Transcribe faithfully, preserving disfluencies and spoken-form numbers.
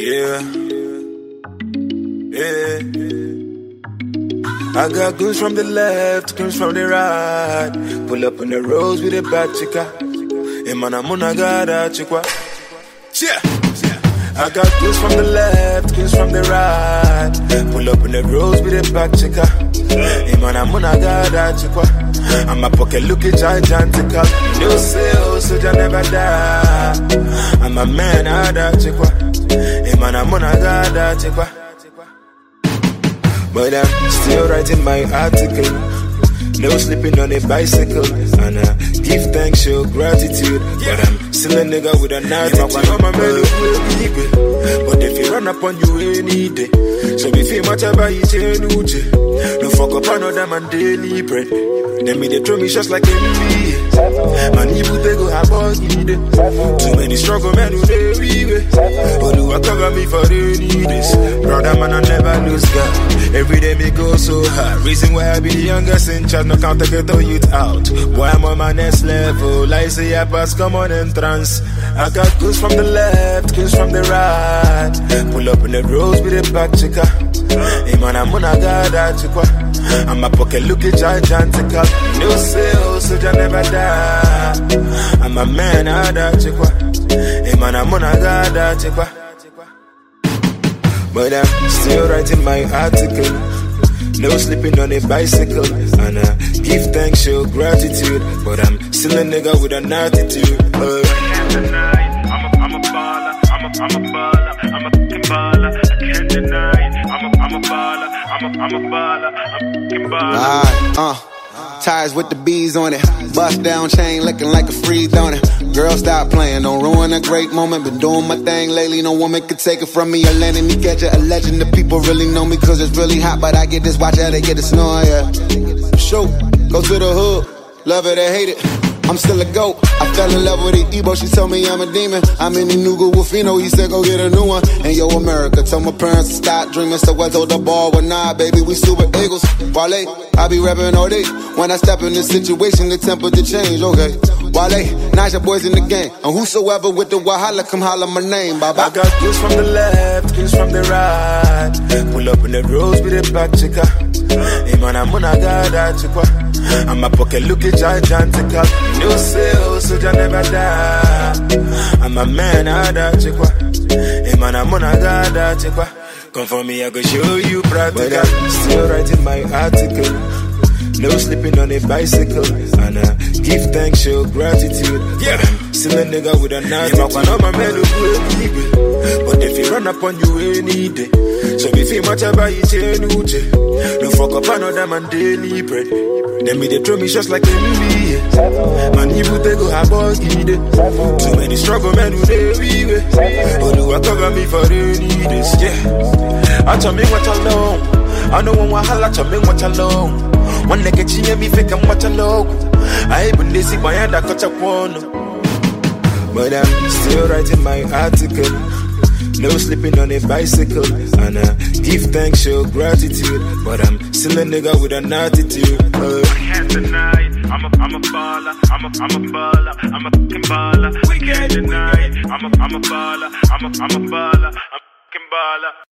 Yeah, yeah. I got goons from the left, goons from the right. Pull up on the roads with a bad chica. Hey man, I'm on a gada chica. Yeah. I got goons from the left, goons from the right. Pull up on the roads with a bad chica. Hey man, I'm on a gada chica. I'm a pocket looking gigantical. No sales, so you never die. I'm a man, I da chica. Hey man, I'm on a gada chica. But I'm still writing my article. No sleeping on a bicycle. And I give thanks, show gratitude. But I'm still a nigga with an attitude. But if you run up on you any day, so if you much about it, no fuck up another man daily bread. Then me they throw me shots like N B A. Man, you they go have all need it. Too many struggle men who they leave. But do I cover me for any days? Brother man, I never lose God. Every day me go so hard. Reason why I be the youngest in charge, no count to get the youth out. Boy, I'm on my next level. I say I pass, come on entrance. I got goons from the left, goons from the right. Pull up in the roads with a back chica. Hey man, I'm on a gada chica. I'm a pocket looking gigantical. No sales, so you never die. I'm a man, I da chica. Hey man, I'm on a gada chica. But I'm still writing my article. No sleeping on a bicycle. And I give thanks, show gratitude. But I'm still a nigga with an attitude. uh. I'm a, I'm a baller, I'm a, I'm a baller, I'm a fucking baller. I can't deny it. I'm a, I'm a baller, I'm a, I'm a baller, I'm a fucking baller. Alright, uh. Tires with the bees on it. Bust down chain looking like a freeze on it. Girl, stop playing, don't ruin a great moment. Been doing my thing lately, no woman could take it from me. Or letting me catch it, a legend. The people really know me cause it's really hot. But I get this watch out, they get the snore, yeah. Show, go to the hood, love it or hate it. I'm still a goat. I fell in love with the Ebo, she told me I'm a demon. I'm in the Nuga Wolfino, he said go get a new one. And yo, America, told my parents to stop dreaming. So I told the ball, well nah, baby, we super eagles. Wale, I be rapping all day. When I step in this situation, the temperature change, okay. Wale, nice your boys in the game. And whosoever with the Wahala, come holler my name, baba. I got goons from the left, goons from the right. Pull up in the roads with a back chica. Hey man, I'm on a gada chica. I'm a pocket looking gigantical. No sales, so you never die. I'm a man, I da chica. Hey man, I'm on a gada chica. Come for me, I go show you practical. But I'm still writing my article. No sleeping on a bicycle. And I give thanks, show gratitude. Yeah, but I'm still a nigga with an attitude. But if you run up on you any day, so if you much about it, no fuck up another man daily bread. Then me they throw me shots like N B A. Man, you they go have all need it. Too many struggle men who they leave. But do I cover me for any days? Yeah, I tell me what alone. I know one wahala, tell me what alone. One nigga chinye me fake and watch a logo. I even lazy my hand, I cut a one. But I'm still writing my article. No sleeping on a bicycle. And I give thanks, show gratitude. But I'm still a nigga with an attitude. uh. I can't deny it. I'm a, I'm a baller, I'm a, I'm a baller, I'm a fucking baller. We can't deny it. I'm a, I'm a baller, I'm a, I'm a baller, I'm a fucking baller.